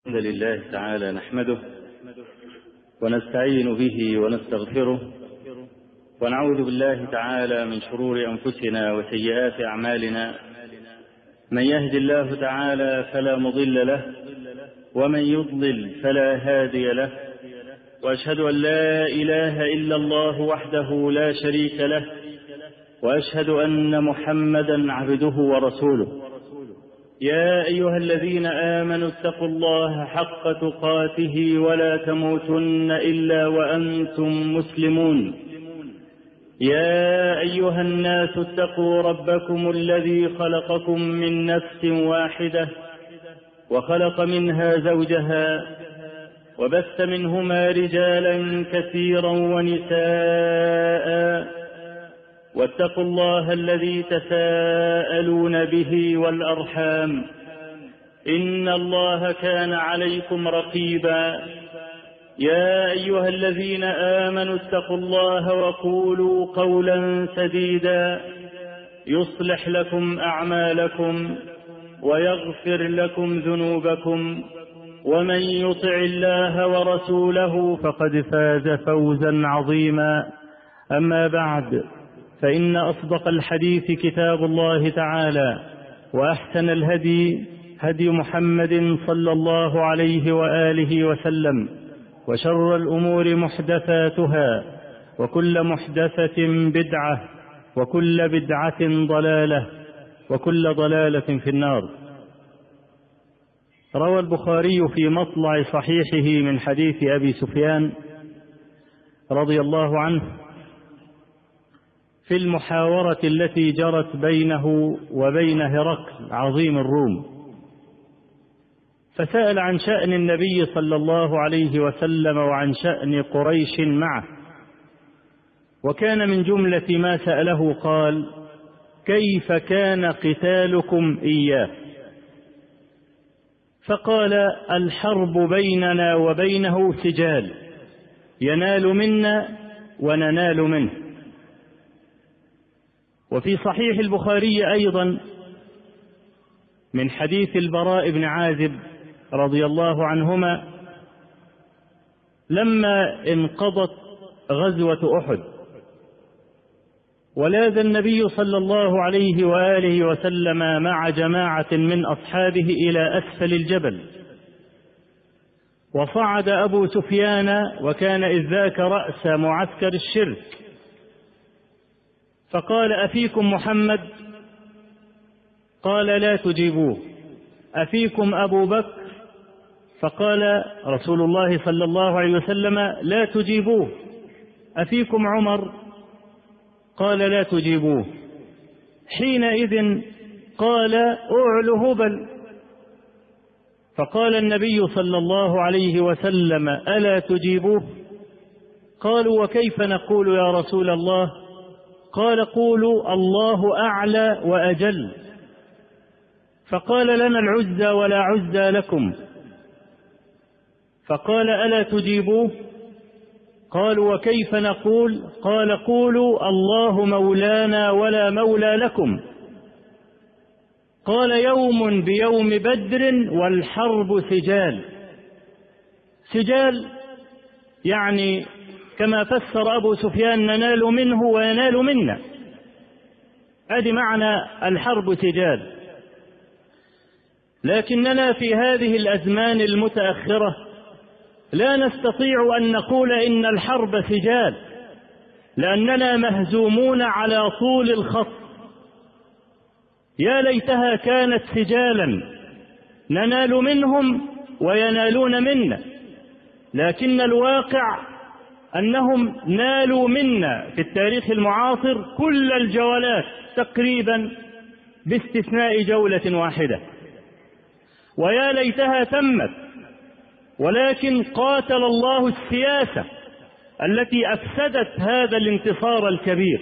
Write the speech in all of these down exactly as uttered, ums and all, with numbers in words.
الحمد لله تعالى نحمده ونستعين به ونستغفره ونعوذ بالله تعالى من شرور أنفسنا وسيئات أعمالنا. من يهد الله تعالى فلا مضل له ومن يضلل فلا هادي له، وأشهد أن لا إله إلا الله وحده لا شريك له، وأشهد أن محمدا عبده ورسوله. يا أيها الذين آمنوا اتقوا الله حق تقاته ولا تموتن إلا وأنتم مسلمون. يا أيها الناس اتقوا ربكم الذي خلقكم من نفس واحدة وخلق منها زوجها وبث منهما رجالا كثيرا ونساء، واتقوا الله الذي تساءلون به والأرحام، إن الله كان عليكم رقيبا. يا أيها الذين آمنوا اتقوا الله وقولوا قولا سديدا يصلح لكم أعمالكم ويغفر لكم ذنوبكم، ومن يطع الله ورسوله فقد فاز فوزا عظيما. أما بعد، فإن أصدق الحديث كتاب الله تعالى، وأحسن الهدي هدي محمد صلى الله عليه وآله وسلم، وشر الأمور محدثاتها، وكل محدثة بدعة، وكل بدعة ضلالة، وكل ضلالة في النار. روى البخاري في مطلع صحيحه من حديث أبي سفيان رضي الله عنه في المحاورة التي جرت بينه وبين هرقل عظيم الروم، فسأل عن شأن النبي صلى الله عليه وسلم وعن شأن قريش معه، وكان من جملة ما سأله قال: كيف كان قتالكم إياه؟ فقال: الحرب بيننا وبينه سجال، ينال منا وننال منه. وفي صحيح البخاري أيضا من حديث البراء بن عازب رضي الله عنهما لما انقضت غزوة أحد ولاذ النبي صلى الله عليه وآله وسلم مع جماعة من أصحابه إلى أسفل الجبل، وصعد أبو سفيان وكان إذ ذاك رأس معسكر الشرك، فقال: أفيكم محمد؟ قال: لا تجيبوه. أفيكم أبو بكر؟ فقال رسول الله صلى الله عليه وسلم: لا تجيبوه. أفيكم عمر؟ قال: لا تجيبوه. حينئذ قال: أعلو هبل. فقال النبي صلى الله عليه وسلم: ألا تجيبوه؟ قالوا: وكيف نقول يا رسول الله؟ قال: قولوا الله أعلى وأجل. فقال: لنا العزى ولا عزى لكم. فقال: ألا تجيبوه؟ قالوا: وكيف نقول؟ قال: قولوا الله مولانا ولا مولى لكم. قال: يوم بيوم بدر والحرب سجال. سجال يعني كما فسر أبو سفيان: ننال منه وينال منا. هذه معنى الحرب سجال. لكننا في هذه الأزمان المتأخرة لا نستطيع أن نقول إن الحرب سجال، لأننا مهزومون على طول الخط. يا ليتها كانت سجالا ننال منهم وينالون منا، لكن الواقع أنهم نالوا منا في التاريخ المعاصر كل الجولات تقريبا باستثناء جولة واحدة، ويا ليتها تمت، ولكن قاتل الله السياسة التي أفسدت هذا الانتصار الكبير.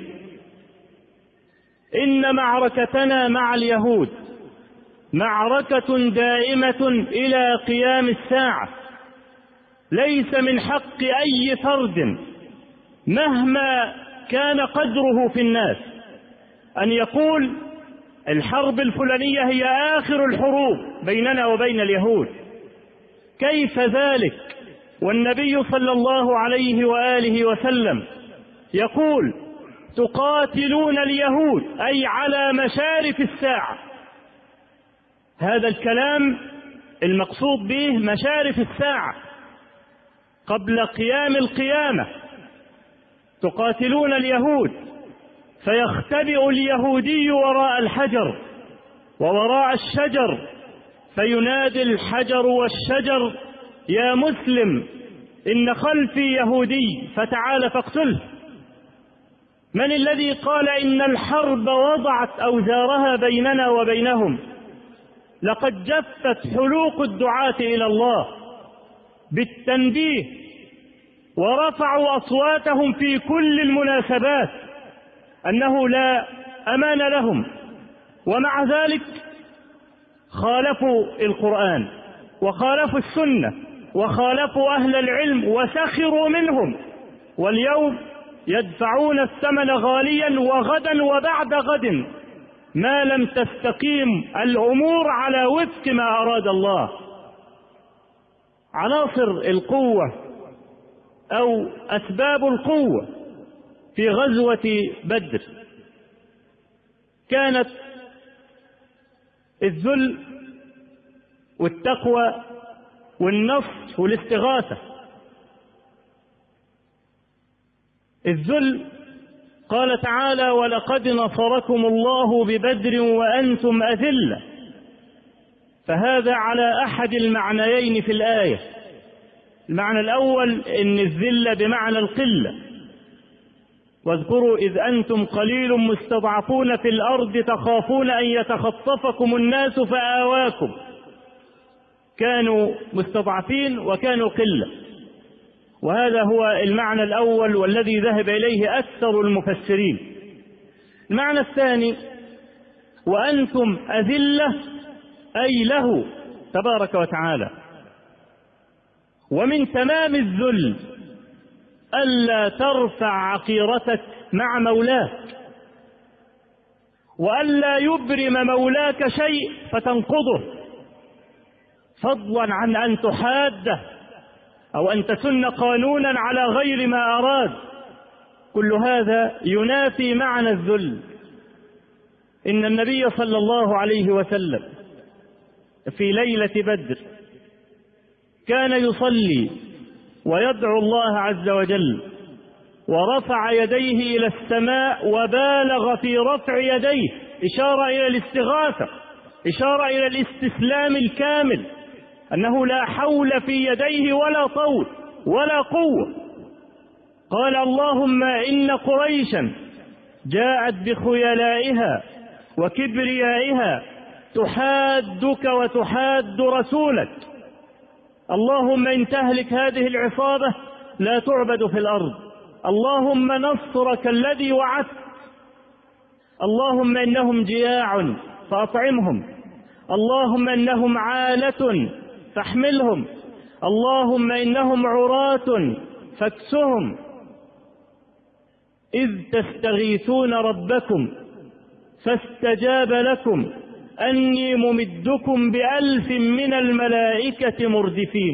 إن معركتنا مع اليهود معركة دائمة إلى قيام الساعة. ليس من حق أي فرد مهما كان قدره في الناس أن يقول الحرب الفلانية هي آخر الحروب بيننا وبين اليهود. كيف ذلك والنبي صلى الله عليه وآله وسلم يقول تقاتلون اليهود أي على مشارف الساعة. هذا الكلام المقصود به مشارف الساعة قبل قيام القيامة. تقاتلون اليهود فيختبئ اليهودي وراء الحجر ووراء الشجر فينادي الحجر والشجر يا مسلم إن خلفي يهودي فتعال فاقتله. من الذي قال إن الحرب وضعت أوزارها بيننا وبينهم؟ لقد جفت حلوق الدعاة إلى الله بالتنبيه ورفعوا أصواتهم في كل المناسبات أنه لا أمان لهم، ومع ذلك خالفوا القرآن وخالفوا السنة وخالفوا أهل العلم وسخروا منهم، واليوم يدفعون الثمن غاليا وغدا وبعد غد ما لم تستقيم الأمور على وفق ما أراد الله. عناصر القوة أو أسباب القوة في غزوة بدر كانت الذل والتقوى والنصر والاستغاثة. الذل قال تعالى ولقد نصركم الله ببدر وأنتم أذلة، فهذا على أحد المعنيين في الآية. المعنى الأول إن الذل بمعنى القلة، واذكروا إذ أنتم قليل مستضعفون في الأرض تخافون أن يتخطفكم الناس فآواكم. كانوا مستضعفين وكانوا قلة، وهذا هو المعنى الأول والذي ذهب إليه أكثر المفسرين. المعنى الثاني وأنتم أذلة أي له تبارك وتعالى. ومن تمام الذل ألا ترفع عقيرتك مع مولاك، وألا يبرم مولاك شيء فتنقضه، فضلا عن أن تحاده أو أن تسن قانونا على غير ما أراد. كل هذا ينافي معنى الذل. إن النبي صلى الله عليه وسلم في ليلة بدر كان يصلي ويدعو الله عز وجل، ورفع يديه إلى السماء وبالغ في رفع يديه، إشارة إلى الاستغاثة، إشارة إلى الاستسلام الكامل، أنه لا حول في يديه ولا طول ولا قوة. قال اللهم إن قريشا جاءت بخيلائها وكبريائها تحادك وتحاد رسولك، اللهم إن تهلك هذه العصابة لا تعبد في الأرض، اللهم نصرك الذي وعدت، اللهم إنهم جياع فأطعمهم، اللهم إنهم عالة فاحملهم، اللهم إنهم عراة فاكسهم. إذ تستغيثون ربكم فاستجاب لكم أني ممدكم بألف من الملائكة مردفين.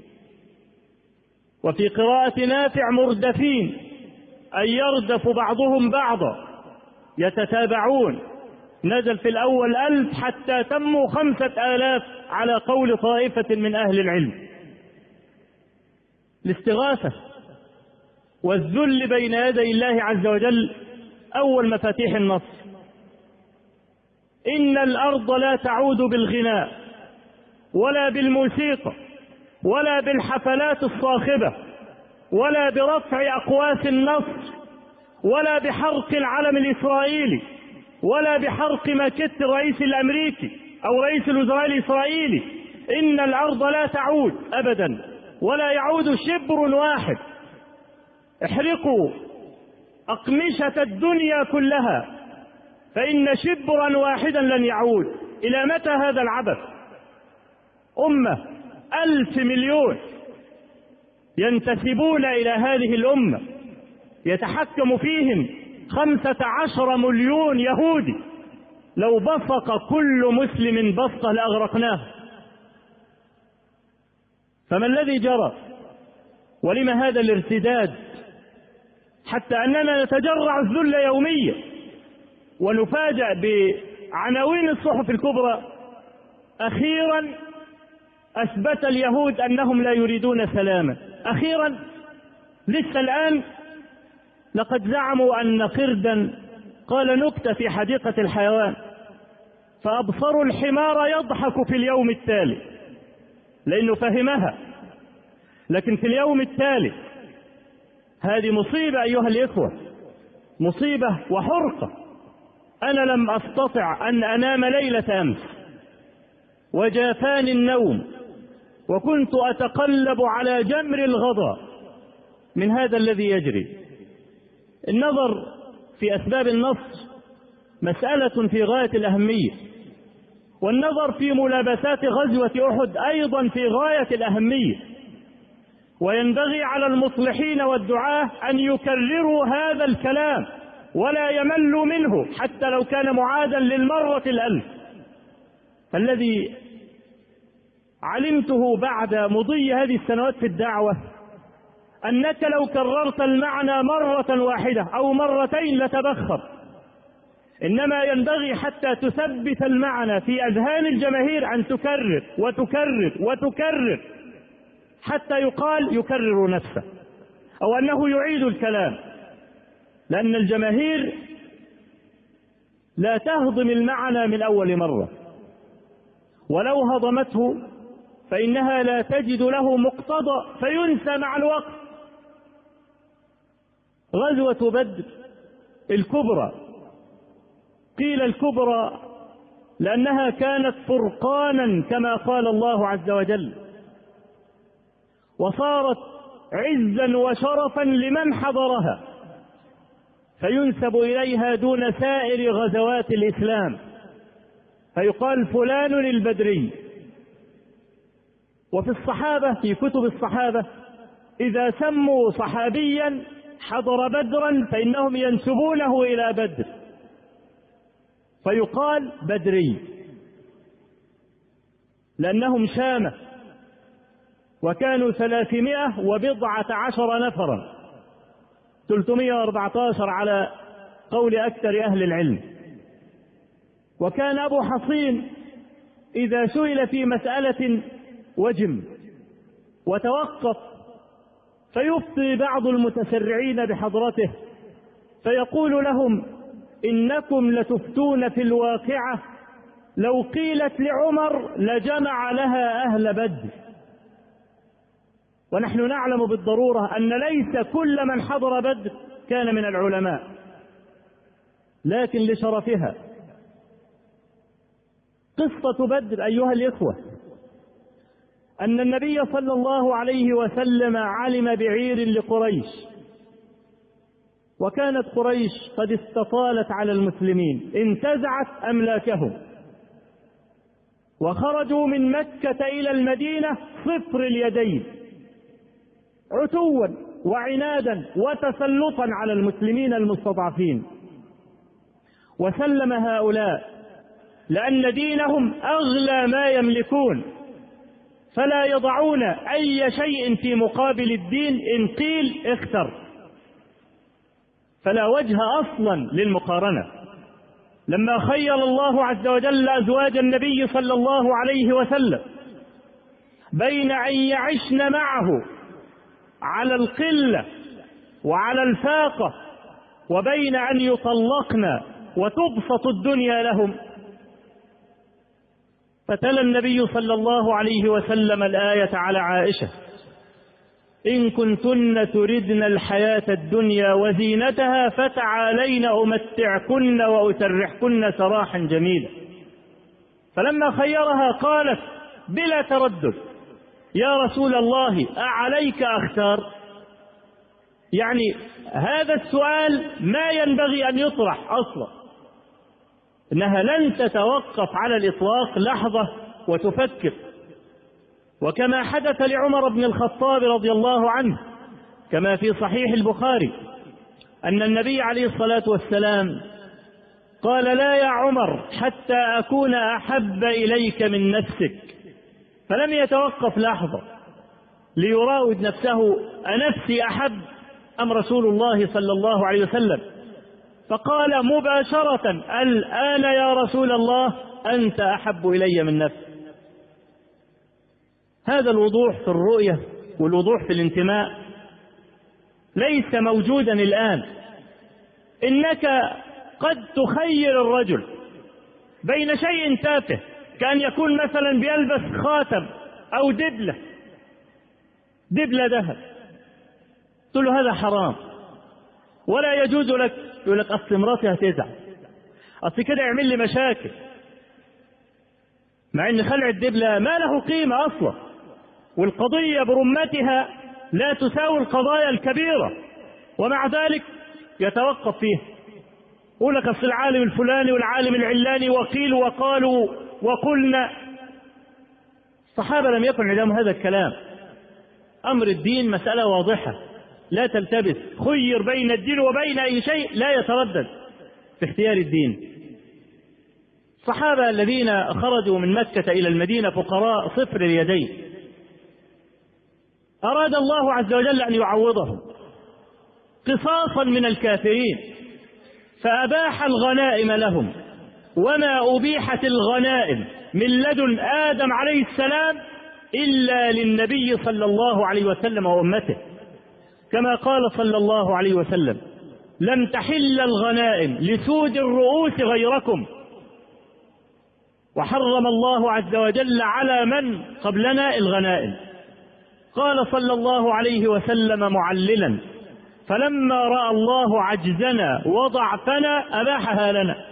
وفي قراءة نافع مردفين أي يردف بعضهم بعضا، يتتابعون. نزل في الأول ألف حتى تموا خمسة آلاف على قول طائفة من أهل العلم. الاستغاثة والذل بين يدي الله عز وجل أول مفاتيح النصر. إن الأرض لا تعود بالغناء ولا بالموسيقى ولا بالحفلات الصاخبة ولا برفع أقواس النصر ولا بحرق العلم الإسرائيلي ولا بحرق ماكيت الرئيس الأمريكي أو رئيس الوزراء الإسرائيلي. إن الأرض لا تعود أبدا ولا يعود شبر واحد. احرقوا أقمشة الدنيا كلها فإن شبرا واحدا لن يعود. إلى متى هذا العبث؟ أمة ألف مليون ينتسبون إلى هذه الأمة، يتحكم فيهم خمسة عشر مليون يهودي، لو بصق كل مسلم بصة لأغرقناه. فما الذي جرى؟ ولم هذا الارتداد حتى أننا نتجرع الذل يوميا ونفاجأ بعناوين الصحف الكبرى؟ أخيرا أثبت اليهود أنهم لا يريدون سلاما. أخيرا لسه الآن لقد زعموا أن قردا قال نكتة في حديقة الحيوان فأبصروا الحمار يضحك في اليوم التالي لأنه فهمها، لكن في اليوم التالي هذه مصيبة أيها الإخوة، مصيبة وحرقة. أنا لم أستطع أن أنام ليلة أمس وجافاني النوم وكنت أتقلب على جمر الغضا من هذا الذي يجري. النظر في أسباب النصر مسألة في غاية الأهمية، والنظر في ملابسات غزوة أحد أيضا في غاية الأهمية، وينبغي على المصلحين والدعاة أن يكرروا هذا الكلام ولا يملوا منه حتى لو كان معادا للمرة الألف. الذي علمته بعد مضي هذه السنوات في الدعوة أنك لو كررت المعنى مرة واحدة أو مرتين لتبخر، إنما ينبغي حتى تثبت المعنى في أذهان الجماهير أن تكرر وتكرر وتكرر حتى يقال يكرر نفسه أو أنه يعيد الكلام، لأن الجماهير لا تهضم المعنى من أول مرة، ولو هضمته فإنها لا تجد له مقتضى فينسى مع الوقت. غزوة بدر الكبرى، قيل الكبرى لأنها كانت فرقانا كما قال الله عز وجل، وصارت عزا وشرفا لمن حضرها فينسب إليها دون سائر غزوات الإسلام، فيقال فلان البدري. وفي الصحابة في كتب الصحابة إذا سموا صحابيا حضر بدرا فإنهم ينسبونه إلى بدر فيقال بدري، لأنهم شامة وكانوا ثلاثمائة وبضعة عشر نفرا، ثلاثمائة وأربعة عشر على قول أكثر أهل العلم. وكان أبو حصين إذا سئل في مسألة وجم وتوقف فيفتي بعض المتسرعين بحضرته فيقول لهم إنكم لتفتون في الواقعة لو قيلت لعمر لجمع لها أهل بدر. ونحن نعلم بالضرورة أن ليس كل من حضر بدر كان من العلماء، لكن لشرفها. قصة بدر أيها الإخوة أن النبي صلى الله عليه وسلم علم بعير لقريش، وكانت قريش قد استطالت على المسلمين، انتزعت أملاكهم وخرجوا من مكة إلى المدينة صفر اليدين عتوا وعنادا وتسلطا على المسلمين المستضعفين. وسلم هؤلاء لأن دينهم أغلى ما يملكون، فلا يضعون أي شيء في مقابل الدين إن قيل اختر، فلا وجه أصلا للمقارنة. لما خير الله عز وجل أزواج النبي صلى الله عليه وسلم بين أن يعشن معه على القلة وعلى الفاقة وبين أن يطلقن وتبسط الدنيا لهم، فتلا النبي صلى الله عليه وسلم الآية على عائشة: إن كنتن تردن الحياة الدنيا وزينتها فتعالين أمتعكن وأسرحكن سراحا جميلا. فلما خيرها قالت بلا تردد: يا رسول الله أعليك أختار؟ يعني هذا السؤال ما ينبغي أن يطرح أصلا، إنها لن تتوقف على الإطلاق لحظة وتفكر. وكما حدث لعمر بن الخطاب رضي الله عنه كما في صحيح البخاري أن النبي عليه الصلاة والسلام قال: لا يا عمر حتى أكون أحب إليك من نفسك، فلم يتوقف لحظة، ليراود نفسه أنفسي أحب أم رسول الله صلى الله عليه وسلم؟ فقال مباشرة الآن يا رسول الله أنت أحب إلي من نفسي. هذا الوضوح في الرؤية والوضوح في الانتماء ليس موجودا الآن. إنك قد تخير الرجل بين شيء تافه كأن يكون مثلا بيلبس خاتم أو دبلة دبلة ذهب، تقول له هذا حرام ولا يجوز لك، يقول لك أصل مراتي هتزعل، أصل كده يعمل لي مشاكل، مع أن خلع الدبلة ما له قيمة أصلا، والقضية برمتها لا تساوي القضايا الكبيرة، ومع ذلك يتوقف فيها. يقول لك أصل العالم الفلاني والعالم العلاني وقيل وقالوا وقلنا. الصحابة لم يكن عندهم هذا الكلام. أمر الدين مسألة واضحة لا تلتبس، خير بين الدين وبين أي شيء لا يتردد في اختيار الدين. الصحابة الذين خرجوا من مكة إلى المدينة فقراء صفر اليدين، أراد الله عز وجل أن يعوضهم قصاصا من الكافرين، فأباح الغنائم لهم، وما أبيحت الغنائم من لدن آدم عليه السلام إلا للنبي صلى الله عليه وسلم وأمته، كما قال صلى الله عليه وسلم لم تحل الغنائم لسود الرؤوس غيركم. وحرم الله عز وجل على من قبلنا الغنائم. قال صلى الله عليه وسلم معللا فلما رأى الله عجزنا وضعفنا أباحها لنا.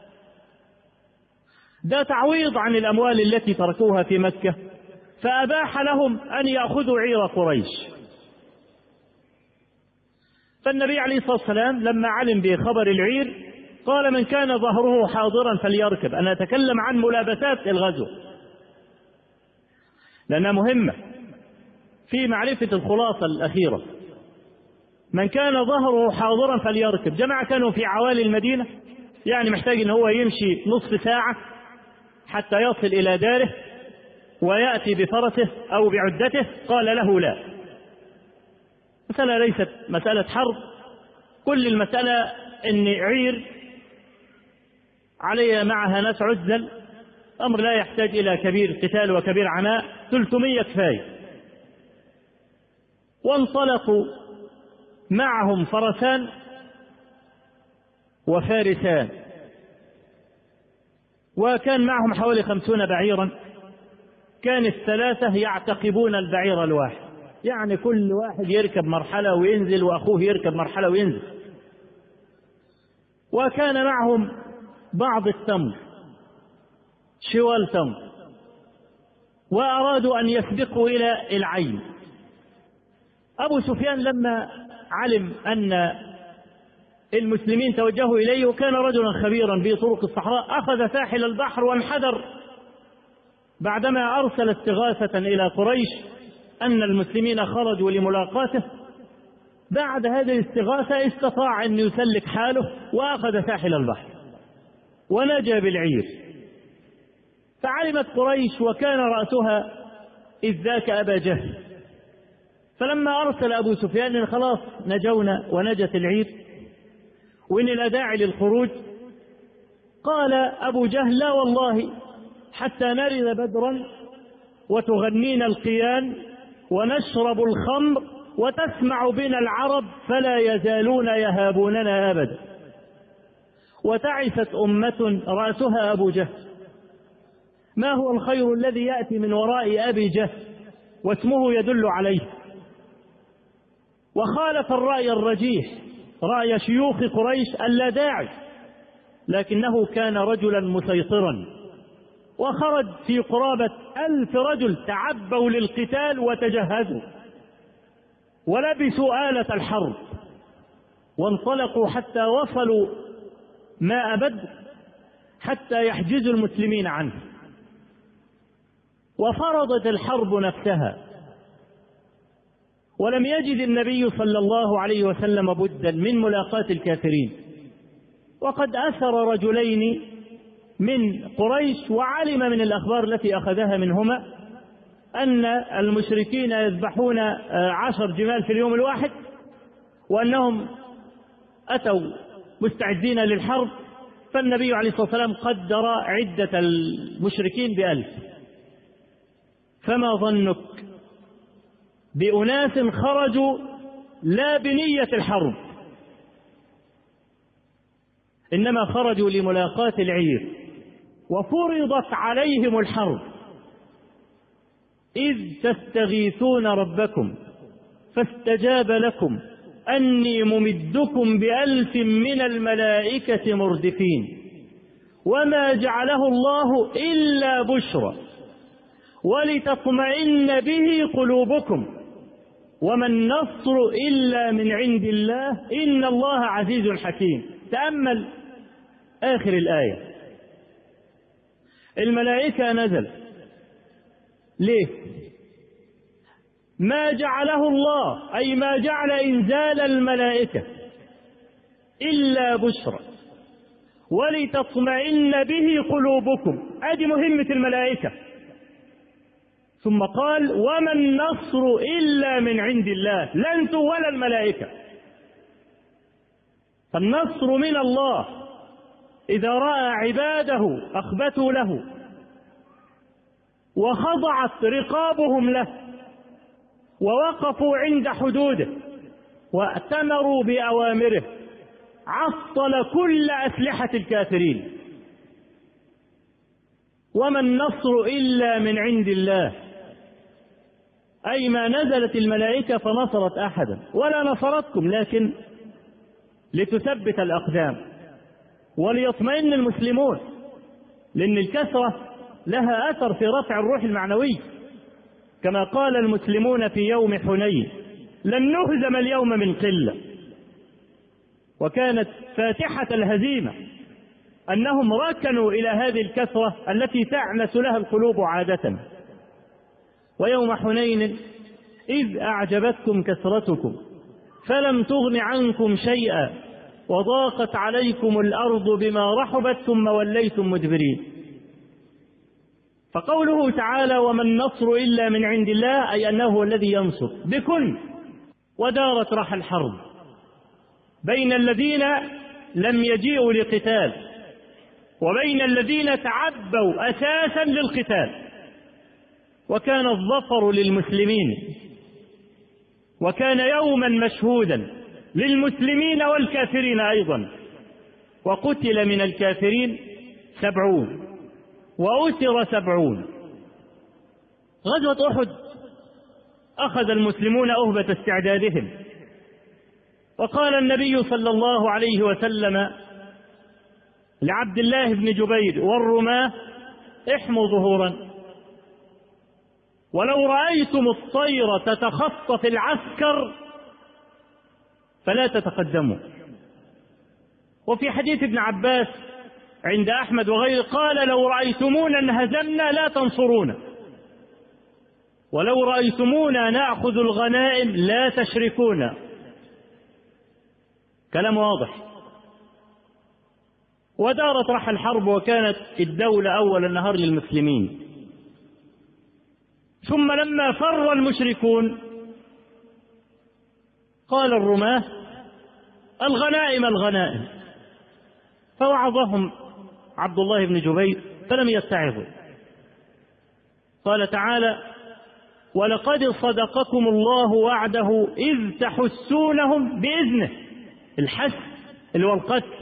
ده تعويض عن الأموال التي تركوها في مكة، فأباح لهم أن يأخذوا عير قريش. فالنبي عليه الصلاة والسلام لما علم بخبر العير قال من كان ظهره حاضرا فليركب. أنا أتكلم عن ملابسات الغزو لأنها مهمة في معرفة الخلاصة الأخيرة. من كان ظهره حاضرا فليركب. جماعة كانوا في عوالي المدينة، يعني محتاج ان هو يمشي نصف ساعة حتى يصل إلى داره ويأتي بفرسه أو بعدته، قال له لا. مسألة ليست مسألة حرب، كل المسألة ان عير علي معها ناس عزل، أمر لا يحتاج إلى كبير قتال وكبير عناء، ثلاثمية كفاية. وانطلقوا معهم فرسان وفارسان، وكان معهم حوالي خمسون بعيرا. كان الثلاثة يعتقبون البعير الواحد، يعني كل واحد يركب مرحلة وينزل وأخوه يركب مرحلة وينزل. وكان معهم بعض التمر، شوال تمر، وأرادوا أن يسبقوا إلى العين. أبو سفيان لما علم أن المسلمين توجهوا إليه وكان رجلا خبيرا بطرق الصحراء، أخذ ساحل البحر وانحدر بعدما أرسل استغاثة إلى قريش أن المسلمين خرجوا لملاقاته. بعد هذه الاستغاثة استطاع أن يسلك حاله وأخذ ساحل البحر ونجا بالعير. فعلمت قريش وكان رأسها إذ ذاك أبا جهل، فلما أرسل أبو سفيان خلاص نجونا ونجت العير وإن لا داعي للخروج، قال أبو جهل لا والله حتى نرد بدرا وتغنينا القيان ونشرب الخمر وتسمع بنا العرب فلا يزالون يهابوننا أبدا. وتعست أمة رأسها أبو جهل. ما هو الخير الذي يأتي من وراء أبي جهل واسمه يدل عليه؟ وخالف الرأي الرجيح رأي شيوخ قريش ألا داعي، لكنه كان رجلا مسيطرا، وخرج في قرابة ألف رجل تعبوا للقتال وتجهزوا ولبسوا آلة الحرب وانطلقوا حتى وصلوا ماء بدر حتى يحجزوا المسلمين عنه. وفرضت الحرب نفسها، ولم يجد النبي صلى الله عليه وسلم بدا من ملاقاة الكافرين. وقد أسر رجلين من قريش وعلم من الأخبار التي أخذها منهما أن المشركين يذبحون عشر جمال في اليوم الواحد، وأنهم أتوا مستعدين للحرب، فالنبي عليه الصلاة والسلام قدر عدة المشركين بألف. فما ظنك بأناس خرجوا لا بنية الحرب، إنما خرجوا لملاقاة العير، وفرضت عليهم الحرب، إذ تستغيثون ربكم فاستجاب لكم أني ممدكم بألف من الملائكة مردفين، وما جعله الله إلا بشرى ولتطمئن به قلوبكم، وما النصر إلا من عند الله إن الله عزيز حكيم. تأمل آخر الآية، الملائكة نزل ليه؟ ما جعله الله، أي ما جعل إنزال الملائكة إلا بشرى ولتطمئن به قلوبكم، هذه مهمة الملائكة. ثم قال وما النصر إلا من عند الله، لا أنتم ولا الملائكة، فالنصر من الله. إذا رأى عباده أخبتوا له وخضعت رقابهم له ووقفوا عند حدوده وأتمروا بأوامره، عطل كل أسلحة الكافرين. وما النصر إلا من عند الله، أي ما نزلت الملائكة فنصرت أحدا ولا نصرتكم، لكن لتثبت الأقدام وليطمئن المسلمون، لأن الكثرة لها أثر في رفع الروح المعنوي، كما قال المسلمون في يوم حنين لن نهزم اليوم من قلة. وكانت فاتحة الهزيمة أنهم ركنوا إلى هذه الكثرة التي تعنس لها القلوب عادة. ويوم حنين إذ أعجبتكم كثرتكم فلم تغن عنكم شيئا وضاقت عليكم الأرض بما رحبت ثم وليتم مدبرين. فقوله تعالى وما النصر إلا من عند الله، أي أنه هو الذي ينصر بكل. ودارت رح الحرب بين الذين لم يجيئوا لقتال وبين الذين تعبوا أساسا للقتال، وكان الظفر للمسلمين، وكان يوما مشهودا للمسلمين والكافرين أيضا. وقتل من الكافرين سبعون وأسر سبعون. غزوة أحد أخذ المسلمون أهبة استعدادهم، وقال النبي صلى الله عليه وسلم لعبد الله بن جبير والرماة احموا ظهورا، ولو رأيتم الطير تتخطف العسكر فلا تتقدموا. وفي حديث ابن عباس عند أحمد وغيره قال لو رأيتمونا انهزمنا لا تنصرونا، ولو رأيتمونا نأخذ الغنائم لا تشركونا. كلام واضح. ودارت رح الحرب، وكانت الدولة أول النهار للمسلمين. ثم لما فر المشركون قال الرماة الغنائم الغنائم، فوعظهم عبد الله بن جبير فلم يتعظوا. قال تعالى ولقد صدقكم الله وعده إذ تحسونهم بإذنه، الحس اللي هو القتل،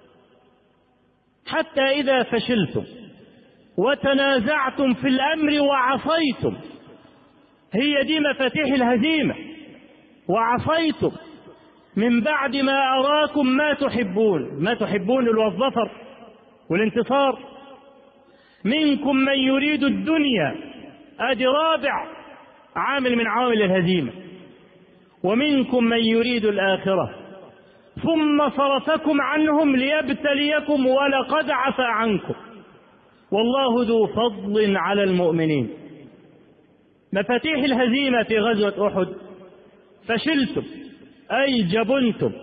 حتى إذا فشلتم وتنازعتم في الأمر وعصيتم، هي دي مفاتيح الهزيمة، وعصيتم من بعد ما أراكم ما تحبون. ما تحبون اللي هو الظفر والانتصار. منكم من يريد الدنيا، ادي رابع عامل من عوامل الهزيمة، ومنكم من يريد الآخرة ثم صرفكم عنهم ليبتليكم ولقد عفا عنكم والله ذو فضل على المؤمنين. مفاتيح الهزيمة في غزوة أحد فشلتم أي جبنتم،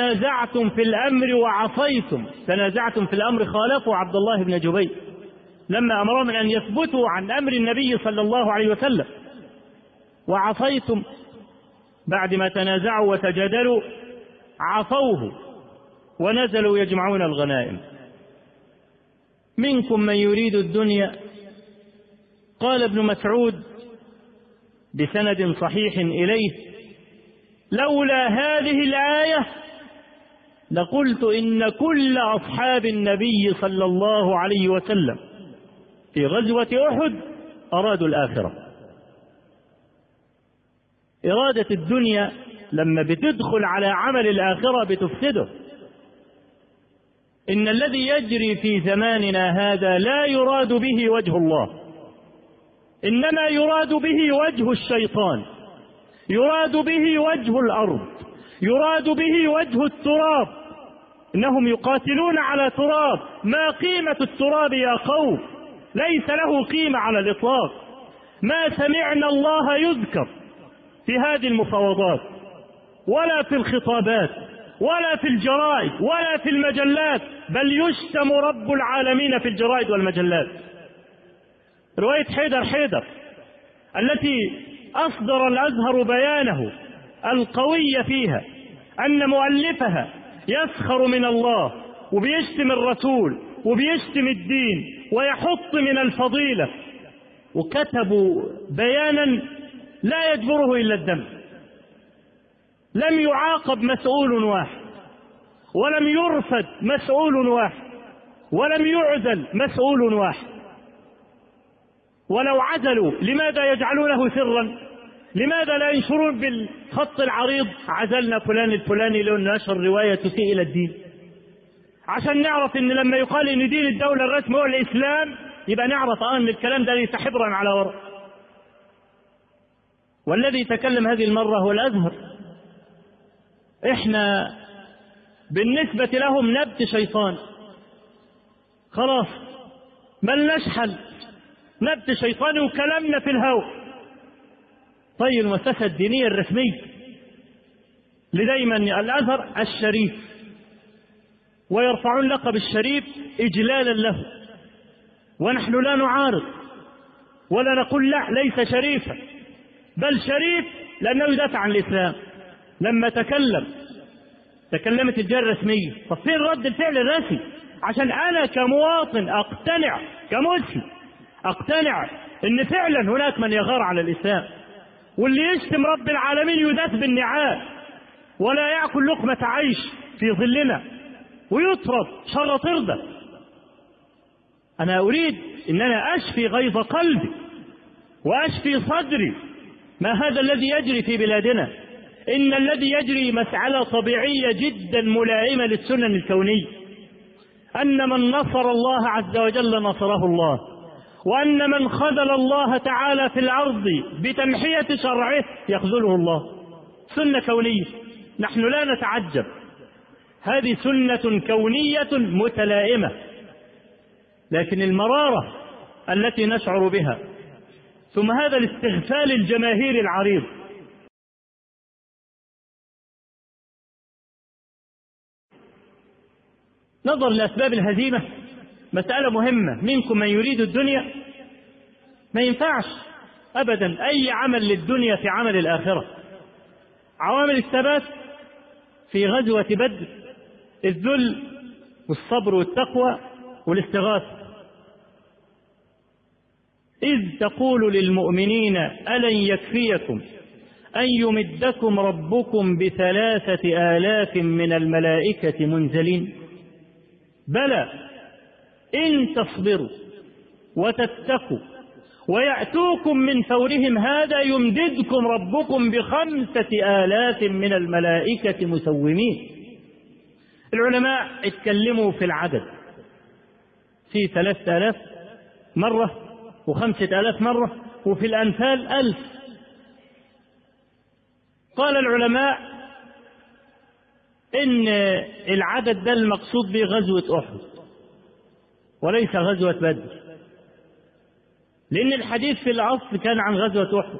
وتنازعتم في الأمر وعصيتم. تنازعتم في الأمر، خالفوا عبد الله بن جبير لما أمرهم أن يثبتوا عن أمر النبي صلى الله عليه وسلم. وعصيتم بعد ما تنازعوا وتجادلوا عصوه ونزلوا يجمعون الغنائم. منكم من يريد الدنيا. قال ابن مسعود بسند صحيح إليه: لولا هذه الآية لقلت إن كل أصحاب النبي صلى الله عليه وسلم في غزوة أحد أرادوا الآخرة. إرادة الدنيا لما بتدخل على عمل الآخرة بتفسده. إن الذي يجري في زماننا هذا لا يراد به وجه الله، إنما يراد به وجه الشيطان، يراد به وجه الأرض، يراد به وجه التراب. إنهم يقاتلون على تراب. ما قيمة التراب يا قوم؟ ليس له قيمة على الإطلاق. ما سمعنا الله يذكر في هذه المفاوضات ولا في الخطابات ولا في الجرائد ولا في المجلات، بل يشتم رب العالمين في الجرائد والمجلات. رواية حيدر حيدر التي أصدر الأزهر بيانه القوي فيها أن مؤلفها يسخر من الله وبيشتم الرسول وبيشتم الدين ويحط من الفضيلة، وكتبوا بيانا لا يجبره إلا الدم. لم يعاقب مسؤول واحد، ولم يرفد مسؤول واحد، ولم يعزل مسؤول واحد. ولو عزلوا لماذا يجعلونه سرا؟ لماذا لا ينشرون بالخط العريض عزلنا فلان الفلاني لأنه نشر رواية تسيء إلى الدين؟ عشان نعرف ان لما يقال ان دين الدولة الرسمي هو الإسلام يبقى نعرف ان الكلام ده ليس حبرا على ورق. والذي تكلم هذه المرة هو الأزهر. احنا بالنسبة لهم نبت شيطان، خلاص ملناش حل، نبت شيطاني وكلامنا في الهواء. طيب المؤسسة الدينية الرسمية لدايما الأزهر الشريف، ويرفعون لقب الشريف إجلالا له، ونحن لا نعارض ولا نقول لا ليس شريفا، بل شريف لأنه يدافع عن الإسلام. لما تكلم تكلمت الجهة الرسمية، طب فين رد الفعل الرسمي عشان أنا كمواطن أقتنع كمسلم أقتنع إن فعلا هناك من يغار على الإسلام، واللي يشتم رب العالمين يداس بالنعال ولا يأكل لقمة عيش في ظلنا ويطرد شر طردة. أنا أريد أن أنا أشفي غيظ قلبي وأشفي صدري. ما هذا الذي يجري في بلادنا؟ إن الذي يجري مسألة طبيعية جدا ملائمة للسنن الكونية، أن من نصر الله عز وجل نصره الله، وأن من خذل الله تعالى في الأرض بتمحية شرعه يخذله الله. سنة كونية، نحن لا نتعجب، هذه سنة كونية متلائمة. لكن المرارة التي نشعر بها، ثم هذا الاستغفال الجماهيري العريض، نظر لأسباب الهزيمة مسألة مهمة. منكم من يريد الدنيا، ما ينفعش أبدا أي عمل للدنيا في عمل الآخرة. عوامل الثبات في غزوة بدر الذل والصبر والتقوى والاستغاثة. إذ تقول للمؤمنين ألن يكفيكم أن يمدكم ربكم بثلاثة آلاف من الملائكة منزلين؟ بلى إن تصبروا وتتقوا ويأتوكم من فورهم هذا يمددكم ربكم بخمسة آلاف من الملائكة مسومين. العلماء اتكلموا في العدد، في ثلاثة آلاف مرة وخمسة آلاف مرة، وفي الأنفال ألف. قال العلماء إن العدد ده المقصود به غزوة أحد وليس غزوة بدر، لأن الحديث في الأصل كان عن غزوة أحد.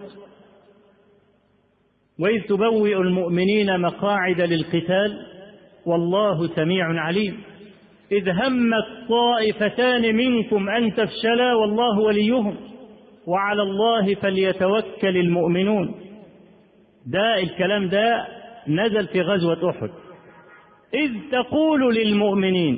وإذ تبوئ المؤمنين مقاعد للقتال والله سميع عليم. إذ همت طائفتان منكم أن تفشلا والله وليهم وعلى الله فليتوكل المؤمنون. ده الكلام ده نزل في غزوة أحد. إذ تقول للمؤمنين،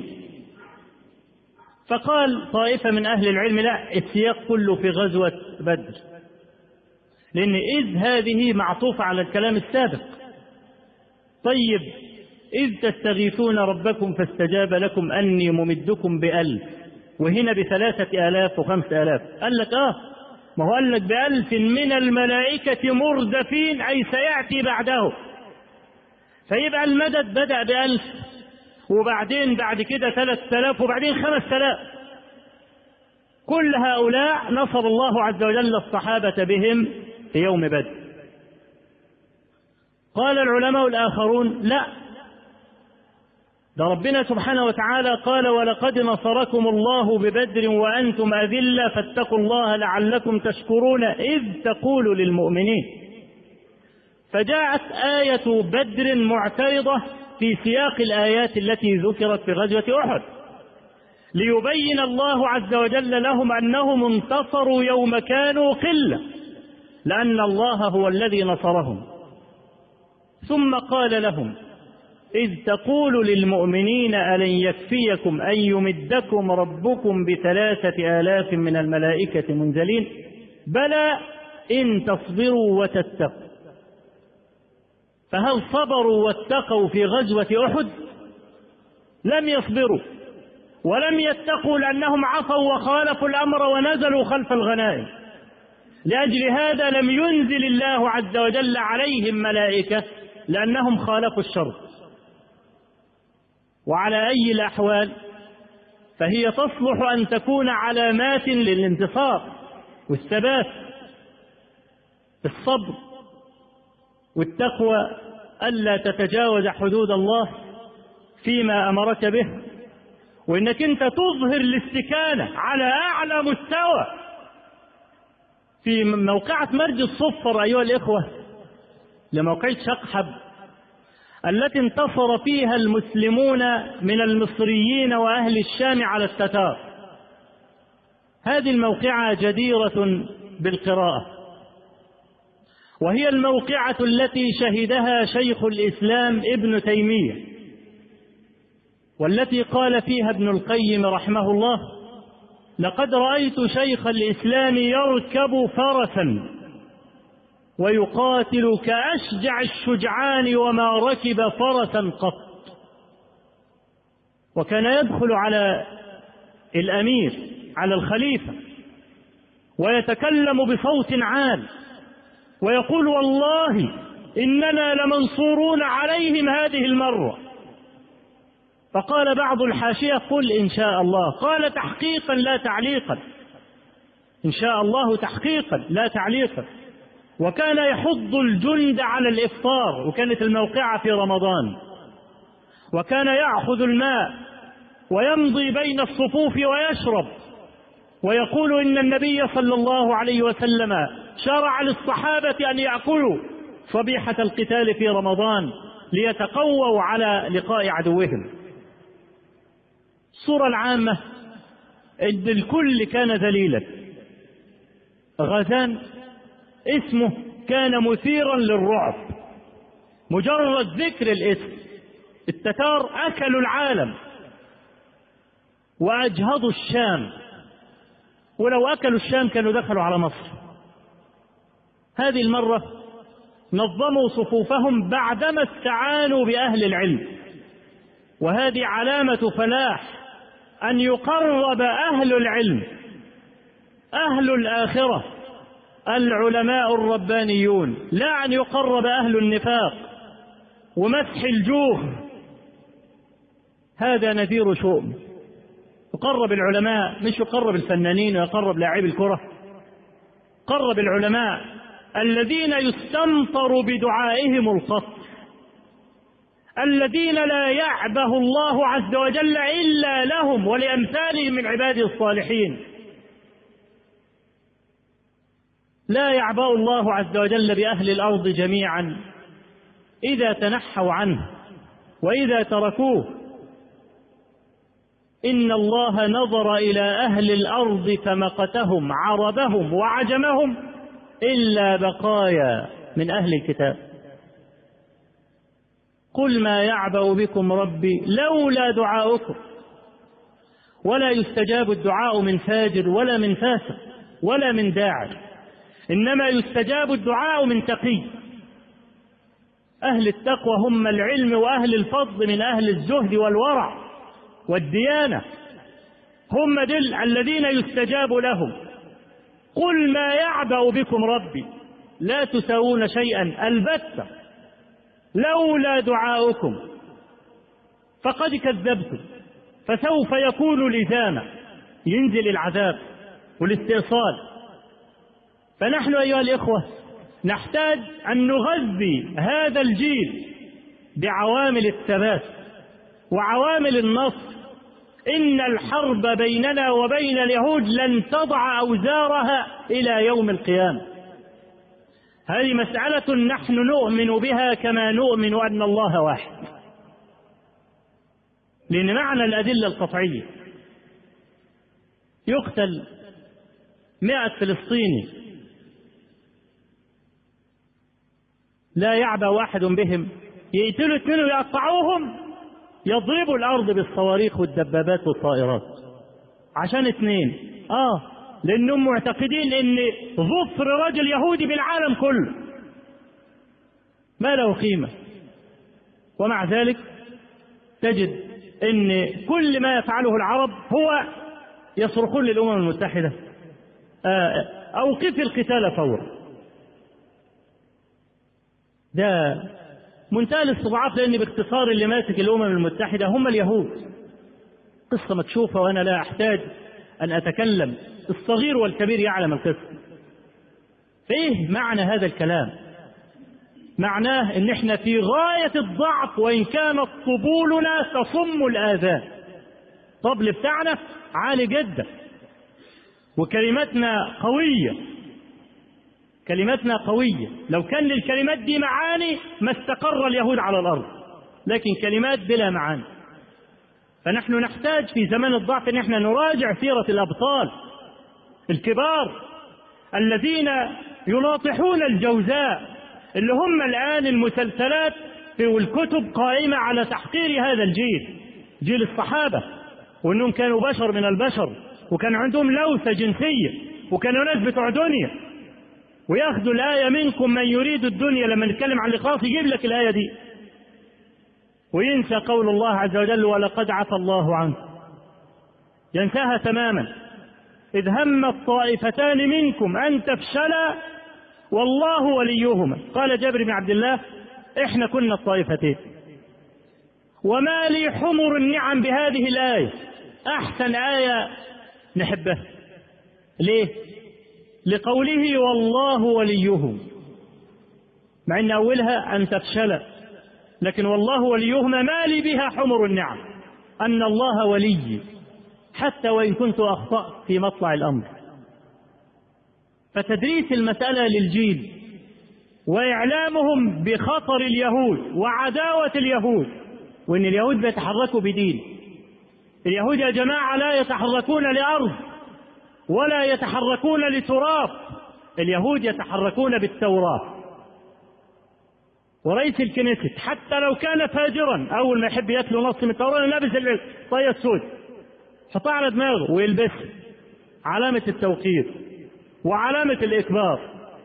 فقال طائفة من أهل العلم لا، السياق كله في غزوة بدر، لأن إذ هذه معطوفة على الكلام السابق. طيب إذ تستغيثون ربكم فاستجاب لكم أني ممدكم بألف، وهنا بثلاثة آلاف وخمسة آلاف. قال لك آه ما هو قال لك بألف من الملائكة مردفين، أي سيأتي بعده، فيبقى المدد بدأ بألف، وبعدين بعد كده ثلاثة آلاف، وبعدين خمسة آلاف. كل هؤلاء نصر الله عز وجل الصحابة بهم في يوم بدر. قال العلماء الآخرون لا، ده ربنا سبحانه وتعالى قال ولقد نصركم الله ببدر وأنتم أذلة فاتقوا الله لعلكم تشكرون إذ تقول للمؤمنين. فجاءت آية بدر معترضة في سياق الآيات التي ذكرت في غزوة أحد، ليبين الله عز وجل لهم أنهم انتصروا يوم كانوا قلة، لأن الله هو الذي نصرهم. ثم قال لهم إذ تقول للمؤمنين ألن يكفيكم أن يمدكم ربكم بثلاثة آلاف من الملائكة منزلين بلى إن تصبروا وتتقوا. فهل صبروا واتقوا في غزوة أحد؟ لم يصبروا ولم يتقوا، لأنهم عصوا وخالفوا الأمر ونزلوا خلف الغنائم. لأجل هذا لم ينزل الله عز وجل عليهم ملائكة، لأنهم خالفوا الشرط. وعلى أي الأحوال فهي تصلح أن تكون علامات للانتصار والثبات، الصبر والتقوى، ألا تتجاوز حدود الله فيما أمرك به، وإنك أنت تظهر الاستكانة على أعلى مستوى. في موقعة مرج الصفر أيها الإخوة، لموقعة شقحب التي انتصر فيها المسلمون من المصريين وأهل الشام على التتار، هذه الموقعة جديرة بالقراءة، وهي الموقعة التي شهدها شيخ الإسلام ابن تيمية، والتي قال فيها ابن القيم رحمه الله لقد رأيت شيخ الإسلام يركب فرسا ويقاتل كأشجع الشجعان وما ركب فرسا قط. وكان يدخل على الأمير، على الخليفة، ويتكلم بصوت عال ويقول والله إننا لمنصورون عليهم هذه المرة. فقال بعض الحاشية قل إن شاء الله، قال تحقيقا لا تعليقا، إن شاء الله تحقيقا لا تعليقا. وكان يحض الجند على الإفطار، وكانت الموقعة في رمضان، وكان يأخذ الماء ويمضي بين الصفوف ويشرب، ويقول إن النبي صلى الله عليه وسلم شرع للصحابة أن يأكلوا صبيحة القتال في رمضان ليتقووا على لقاء عدوهم. الصورة العامة إن الكل كان ذليلا. غزان اسمه كان مثيرا للرعب، مجرد ذكر الاسم. التتار أكلوا العالم وأجهضوا الشام، ولو أكلوا الشام كانوا دخلوا على مصر. هذه المرة نظموا صفوفهم بعدما استعانوا بأهل العلم، وهذه علامة فلاح أن يقرب أهل العلم، أهل الآخرة، العلماء الربانيون، لا أن يقرب أهل النفاق ومسح الجوه. هذا نذير شؤم. يقرب العلماء، مش يقرب الفنانين ويقرب لاعبي الكرة. قرب العلماء الذين يستمطر بدعائهم القط، الذين لا يعبه الله عز وجل إلا لهم ولأمثالهم من عباده الصالحين. لا يعبأ الله عز وجل بأهل الأرض جميعا إذا تنحوا عنه وإذا تركوه. إن الله نظر إلى أهل الأرض فمقتهم عربهم وعجمهم إلا بقايا من أهل الكتاب. قل ما يعبأ بكم ربي لولا دعاؤكم. ولا يستجاب الدعاء من فاجر ولا من فاسق ولا من داعي، إنما يستجاب الدعاء من تقي. أهل التقوى هم العلم وأهل الفضل من أهل الزهد والورع والديانة، هم دل الذين يستجاب لهم. قل ما يعبأ بكم ربي، لا تساوون شيئا البتة لولا دعاؤكم فقد كذبتم فسوف يكون لزاما، ينزل العذاب والاستئصال. فنحن أيها الإخوة نحتاج أن نغذي هذا الجيل بعوامل الثبات وعوامل النصر. إن الحرب بيننا وبين اليهود لن تضع أوزارها إلى يوم القيامة. هذه مسألة نحن نؤمن بها كما نؤمن أن الله واحد، لأن معنى الأدلة القطعية يقتل مئة فلسطيني لا يعبأ واحد بهم، يقتلوا اثنين ويقطعوهم، يضربوا الأرض بالصواريخ والدبابات والطائرات عشان اثنين. آه لأنهم معتقدين أن ظفر رجل يهودي بالعالم كله ما له قيمة. ومع ذلك تجد أن كل ما يفعله العرب هو يصرخون للأمم المتحدة آه أوقف القتال فورا. ده منتهى الاستضعاف، لأن باختصار اللي ماسك الأمم المتحدة هم اليهود. قصة مكشوفة وأنا لا أحتاج أن أتكلم، الصغير والكبير يعلم القصة. فإيه معنى هذا الكلام؟ معناه أن احنا في غاية الضعف، وإن كانت طبولنا تصم الآذان. الطبل بتاعنا عالي جدا وكلماتنا قوية، كلماتنا قوية. لو كان للكلمات دي معاني ما استقر اليهود على الأرض، لكن كلمات بلا معاني. فنحن نحتاج في زمان الضعف ان احنا نراجع سيرة الأبطال الكبار الذين يناطحون الجوزاء، اللي هم الآن المسلسلات والكتب قائمة على تحقير هذا الجيل، جيل الصحابة، وانهم كانوا بشر من البشر، وكان عندهم لوثة جنسية، وكانوا ناس بتوع دنيا، وياخذوا الآية منكم من يريد الدنيا. لما نتكلم عن الإخلاص يجيب لك الآية دي، وينسى قول الله عز وجل ولقد عفى الله عنه، ينساها تماما. إذ هم الطائفتان منكم أن تفشلا والله وليهما. قال جابر بن عبد الله إحنا كنا الطائفتين، وما لي حمر النعم بهذه الآية، أحسن آية نحبها. ليه؟ لقوله والله وليهم، مع أن أولها أن تفشل، لكن والله وليهما ما لي بها حمر النعم، أن الله ولي حتى وإن كنت أخطأت في مطلع الأمر. فتدريس المسألة للجيل وإعلامهم بخطر اليهود وعداوة اليهود، وإن اليهود بيتحركوا بدين. اليهود يا جماعة لا يتحركون لأرض ولا يتحركون لتراب، اليهود يتحركون بالتوراة. ورئيس الكنيست حتى لو كان فاجرا أول ما يحب يتلو نص من التوراة لابس الطاقية السود، حطها على دماغه ويلبس علامة التوقير وعلامة الإكبار.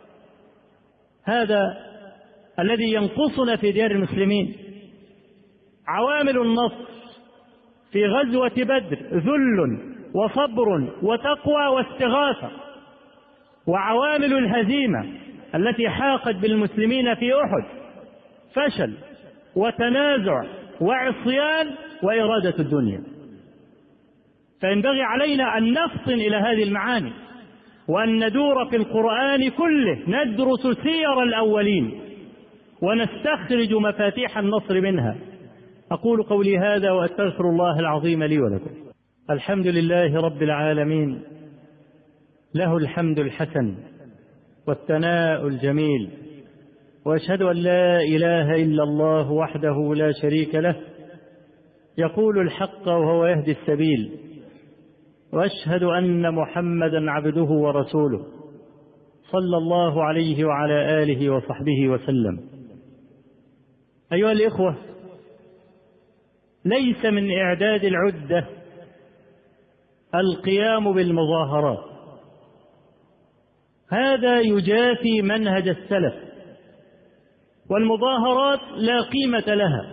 هذا الذي ينقصنا في ديار المسلمين. عوامل النصر في غزوة بدر ذل وصبر وتقوى واستغاثة، وعوامل الهزيمة التي حاقت بالمسلمين في أحد فشل وتنازع وعصيان وإرادة الدنيا. فينبغي علينا أن نفطن إلى هذه المعاني، وأن ندور في القرآن كله ندرس سير الأولين ونستخرج مفاتيح النصر منها. أقول قولي هذا وأستغفر الله العظيم لي ولكم. الحمد لله رب العالمين، له الحمد الحسن والثناء الجميل، وأشهد أن لا إله إلا الله وحده لا شريك له، يقول الحق وهو يهدي السبيل، وأشهد أن محمدا عبده ورسوله صلى الله عليه وعلى آله وصحبه وسلم. أيها الإخوة، ليس من إعداد العدة القيام بالمظاهرات، هذا يجافي منهج السلف، والمظاهرات لا قيمة لها.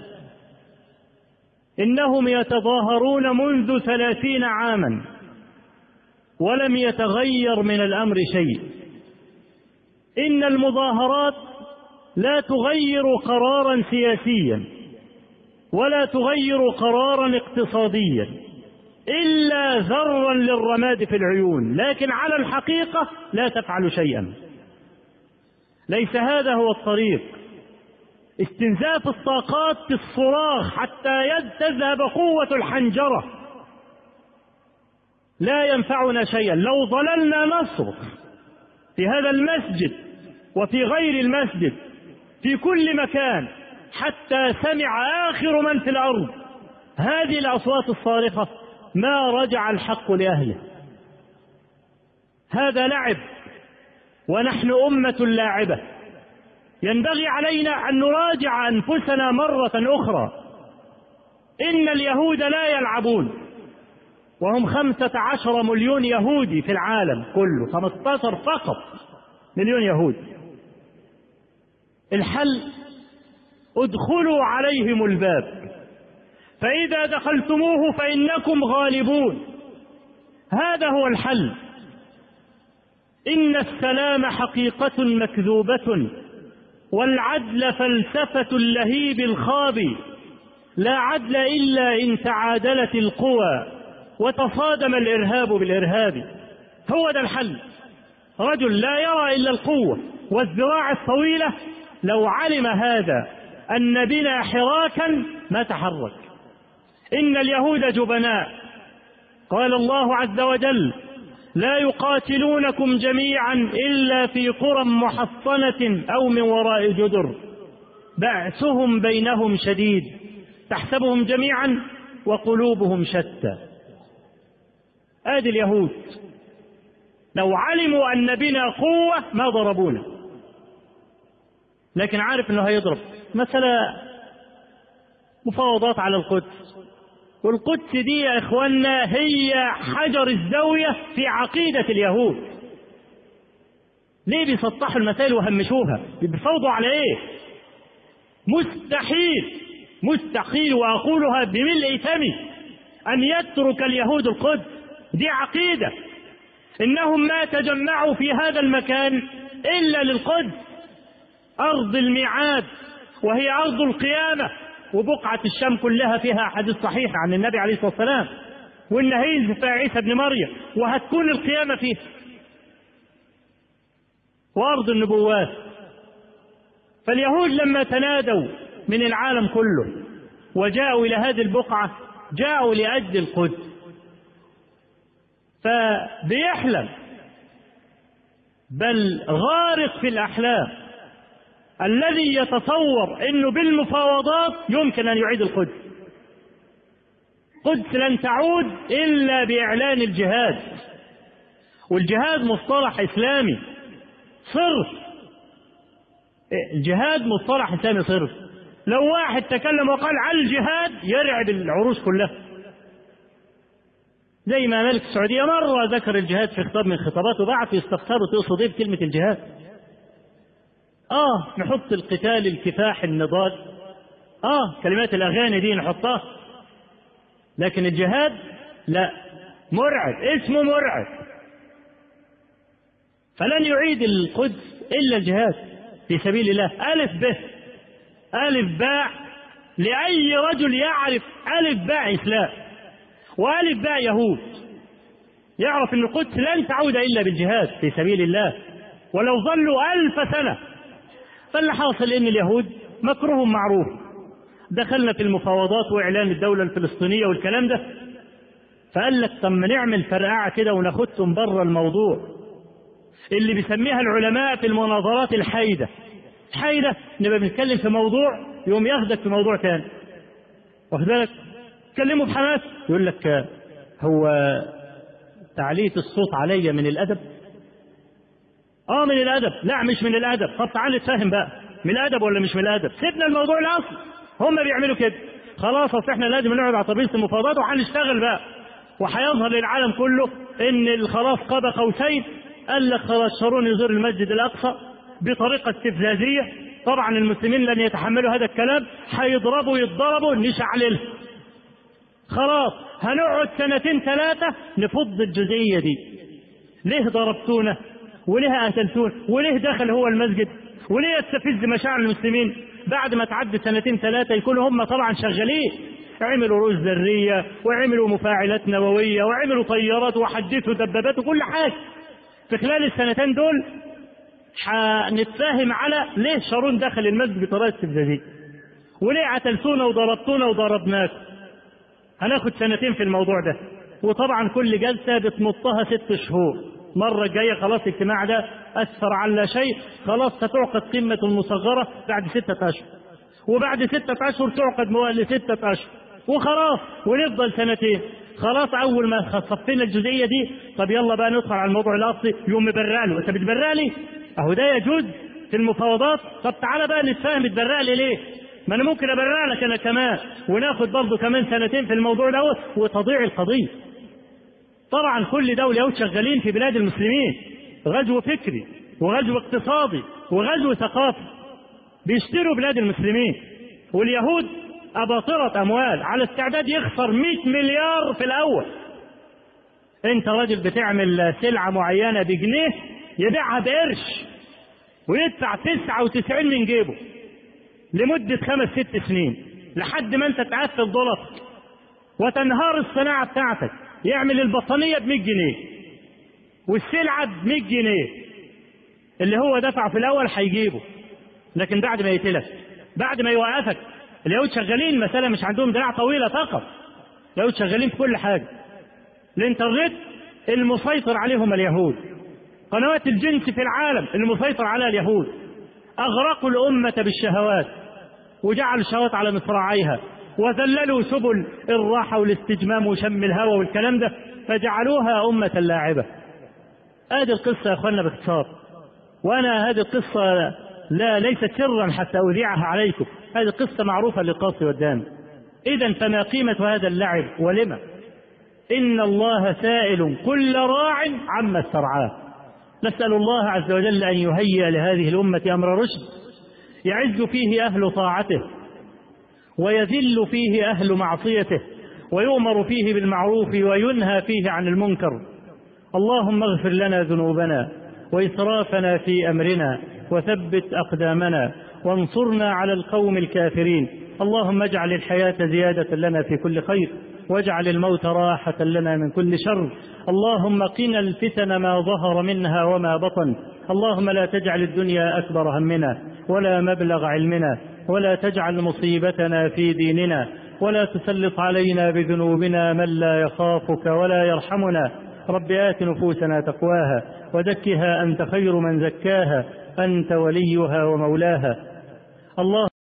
إنهم يتظاهرون منذ ثلاثين عاما ولم يتغير من الأمر شيء. إن المظاهرات لا تغير قرارا سياسيا ولا تغير قرارا اقتصاديا إلا ذرا للرماد في العيون، لكن على الحقيقة لا تفعل شيئا. ليس هذا هو الطريق. استنزاف الطاقات في الصراخ حتى تذهب قوة الحنجرة لا ينفعنا شيئا. لو ظللنا نصرخ في هذا المسجد وفي غير المسجد في كل مكان حتى سمع آخر من في الأرض هذه الأصوات الصارخة ما رجع الحق لأهله. هذا لعب، ونحن أمة لاعبة. ينبغي علينا أن نراجع أنفسنا مرة أخرى. إن اليهود لا يلعبون، وهم خمسة عشر مليون يهودي في العالم كله، خمسة عشر فقط مليون يهودي. الحل ادخلوا عليهم الباب، فإذا دخلتموه فإنكم غالبون. هذا هو الحل. إن السلام حقيقة مكذوبة، والعدل فلسفة اللهيب الخابي. لا عدل إلا إن تعادلت القوى وتصادم الإرهاب بالإرهاب. هو ده الحل. رجل لا يرى إلا القوة والذراع الطويلة لو علم هذا أن بنا حراكا ما تحرك. إن اليهود جبناء. قال الله عز وجل: لا يقاتلونكم جميعا إلا في قرى محصنة أو من وراء جدر بأسهم بينهم شديد تحسبهم جميعا وقلوبهم شتى. آدي اليهود لو علموا أن بنا قوة ما ضربونا، لكن عارف أنه هيضرب. مثلا مفاوضات على القدس، والقدس دي يا إخواننا هي حجر الزاوية في عقيدة اليهود. ليه بيسطحوا المسائل وهمشوها؟ بيفوضوا على إيه؟ مستحيل مستحيل وأقولها بملء فمي أن يترك اليهود القدس. دي عقيدة. إنهم ما تجمعوا في هذا المكان إلا للقدس، أرض الميعاد، وهي أرض القيامة. وبقعة الشام كلها فيها حديث صحيح عن النبي عليه الصلاة والسلام، وإن هينزل عيسى ابن مريم وهتكون القيامة فيها، وأرض النبوات. فاليهود لما تنادوا من العالم كله وجاءوا إلى هذه البقعة جاءوا لأجل القدس. فبيحلم، بل غارق في الأحلام، الذي يتصور أنه بالمفاوضات يمكن أن يعيد القدس. القدس لن تعود إلا بإعلان الجهاد، والجهاد مصطلح إسلامي صرف. الجهاد مصطلح إسلامي صرف. لو واحد تكلم وقال على الجهاد يرعب العروش كلها، زي ما ملك السعودية مرة ذكر الجهاد في خطاب من خطاباته وبعث يستفسروا تقصد ايه بكلمة الجهاد. اه نحط القتال، الكفاح، النضال، اه كلمات الأغاني دي نحطها، لكن الجهاد لا، مرعب، اسمه مرعب. فلن يعيد القدس إلا الجهاد في سبيل الله. ألف ب ألف باء لأي رجل يعرف ألف باء إسلام وألف باء يهود، يعرف أن القدس لن تعود إلا بالجهاد في سبيل الله ولو ظلوا ألف سنة. فاللي حاصل إن اليهود مكرهم معروف. دخلنا في المفاوضات وإعلان الدولة الفلسطينية والكلام ده، فقال لك طب ما نعمل فرقعة كده وناخدهم بره الموضوع اللي بيسميها العلماء في المناظرات الحيدة. الحيدة نبقى بنتكلم في موضوع يوم ياخدك في موضوع تاني، واخد بالك؟ تكلموا بحماس. يقول لك هو تعلية الصوت علي من الأدب؟ اه من الأدب. لا مش من الأدب. طب تعال نتفاهم بقى، من الأدب ولا مش من الأدب؟ سيبنا الموضوع الأصل. هم بيعملوا كده خلاص، اصل احنا لازم نقعد على ترابيزة المفاوضات وهنشتغل بقى، وهيظهر للعالم كله ان خلاص قاب قوسين. قال لك خلاص شارون يزور المسجد الأقصى بطريقة استفزازية، طبعا المسلمين لن يتحملوا هذا الكلام، هيضربوا يتضربوا نشعلل. خلاص هنقعد سنتين ثلاثة نفض الجزئية دي. ليه ضربتونا؟ وليه قتلتونا؟ وليه دخل هو المسجد؟ وليه يستفز مشاعر المسلمين؟ بعد ما تعدي سنتين ثلاثة يكونوا هم طبعا شغالين، عملوا رؤوس ذرية وعملوا مفاعلات نووية وعملوا طيارات وحدثوا دبابات وكل حاجة. في خلال السنتين دول هنتفاهم على ليه شارون دخل المسجد بطريقة استفزازية، وليه قتلتونا وضربتونا وضربناكم. هناخد سنتين في الموضوع ده، وطبعا كل جلسة بتمطها ست شهور. مرة الجاية خلاص الاجتماع ده أسفر عن لا شيء، خلاص ستعقد قمة مصغرة بعد ستة أشهر، وبعد ستة أشهر تعقد لستة أشهر، وخلاص ونفضل سنتين. خلاص أول ما صفينا الجزئية دي، طب يلا بقى ندخل على الموضوع الأصلي. يوم مبرق له، أنت بتبرق لي؟ أهو ده يجوز في المفاوضات. طب تعالى بقى نتفاهم، بتبرق لي ليه؟ ما أنا ممكن أبرق لك أنا كمان، وناخد برضه كمان سنتين في الموضوع دوت وتضيع القضية. طبعا كل ده واليهود شغالين في بلاد المسلمين، غزو فكري وغزو اقتصادي وغزو ثقافي، بيشتروا بلاد المسلمين. واليهود أباطرة أموال، على استعداد يخسر مئة مليار في الأول. أنت راجل بتعمل سلعة معينة بجنيه يبيعها بقرش ويدفع تسعة وتسعين من جيبه لمدة خمس ست سنين لحد ما أنت تعفل دولار وتنهار الصناعة بتاعتك. يعمل البطانية بمئة جنيه والسلعة بمئة جنيه، اللي هو دفع في الأول هيجيبه، لكن بعد ما يتلف، بعد ما يوقفك. اليهود شغالين، مسألة مش عندهم دراع طويلة فقط، اليهود شغالين في كل حاجة. الانترنت المسيطر عليهم اليهود، قنوات الجنس في العالم المسيطر عليها اليهود. أغرقوا الأمة بالشهوات وجعلوا الشهوات على مصراعيها، وذللوا سبل الراحة والاستجمام وشم الهوى والكلام ده، فجعلوها أمة لاعبة. هذه القصة يا أخوانا باختصار، وأنا هذه القصة لا ليست سرا حتى أذيعها عليكم، هذه قصة معروفة للقاصي والداني. إذن فما قيمة هذا اللعب ولما؟ إن الله سائل كل راع عما استرعاه. نسأل الله عز وجل أن يهيئ لهذه الأمة أمر رشد يعز فيه أهل طاعته ويذل فيه أهل معصيته، ويؤمر فيه بالمعروف وينهى فيه عن المنكر. اللهم اغفر لنا ذنوبنا وإسرافنا في أمرنا وثبت أقدامنا وانصرنا على القوم الكافرين. اللهم اجعل الحياة زيادة لنا في كل خير، واجعل الموت راحة لنا من كل شر. اللهم قنا الفتن ما ظهر منها وما بطن. اللهم لا تجعل الدنيا أكبر همنا ولا مبلغ علمنا، ولا تجعل مصيبتنا في ديننا، ولا تسلط علينا بذنوبنا من لا يخافك ولا يرحمنا. رب آت نفوسنا تقواها وزكها أنت خير من زكاها، أنت وليها ومولاها. اللهم